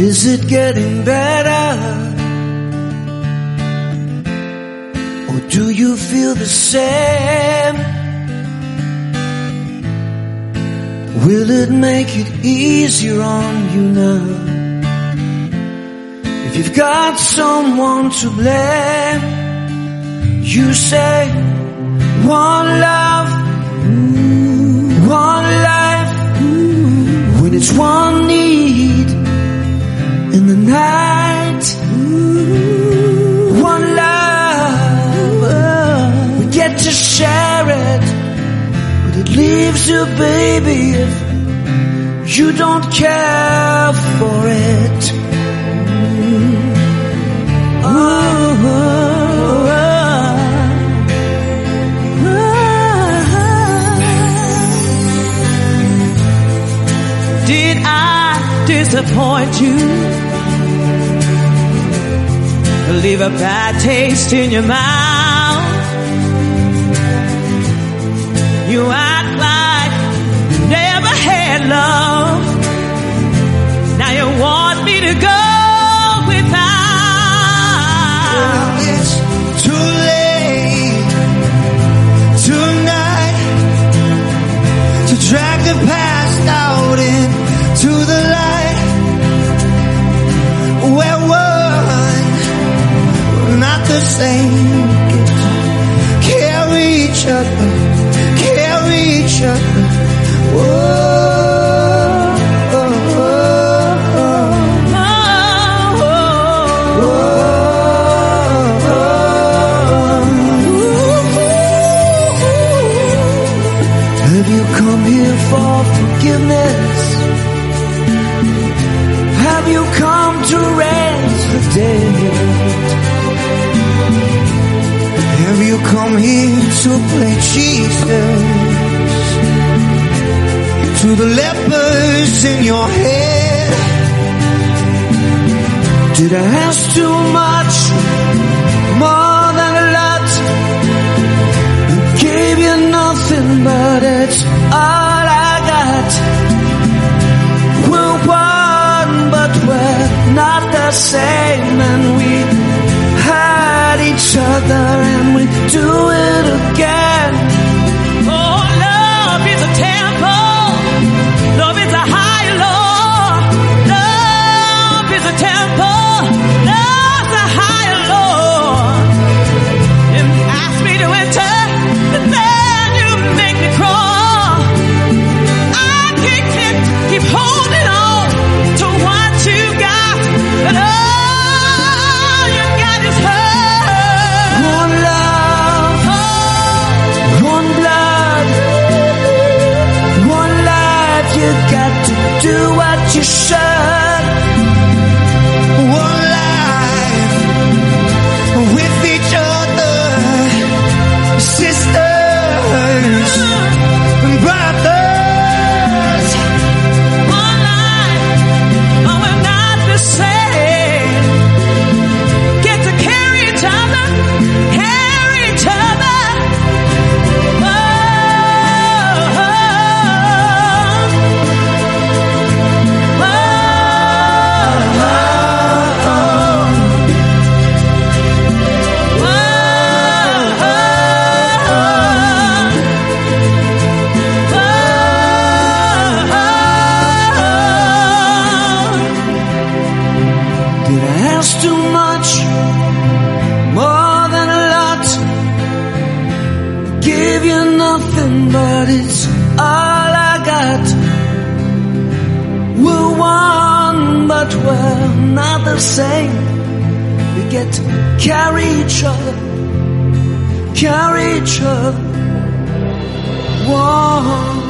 Is it getting better? Or do you feel the same? Will it make it easier on you now? If you've got someone to blame, you say one love, one life, when it's one need in the night, one love, we get to share it, but it leaves you, baby, if you don't care for it. Did I disappoint you? Leave a bad taste in your mouth? You act like you never had love. Now you want me to go without. Well, it's too late tonight to drag the past out into the light. Where one, we're not the same. Carry each other, carry each other. Whoa. Have you come here for forgiveness? Have you come to raise the dead? Have you come here to play Jesus to the lepers in your head? Did I ask too much, more than a lot? Gave you nothing, but it's all I got. We're one, but we're not the same, and we had each other, and we do it again. Oh, love is a temple. Love is a high law. Love is a temple. Love's a high law. And ask me to enter, and then you make me crawl. I can't keep holding on to what you got, but all you got is hurt. One love, one blood, one life. You got to do what you should. One life with each other, sisters and brothers. One life, but we're not the same. Get to carry each other, carry each other. Did I ask too much, more than a lot? Give you nothing, but it's all I got. We're one, but we're not the same. We get to carry each other, carry each other. One.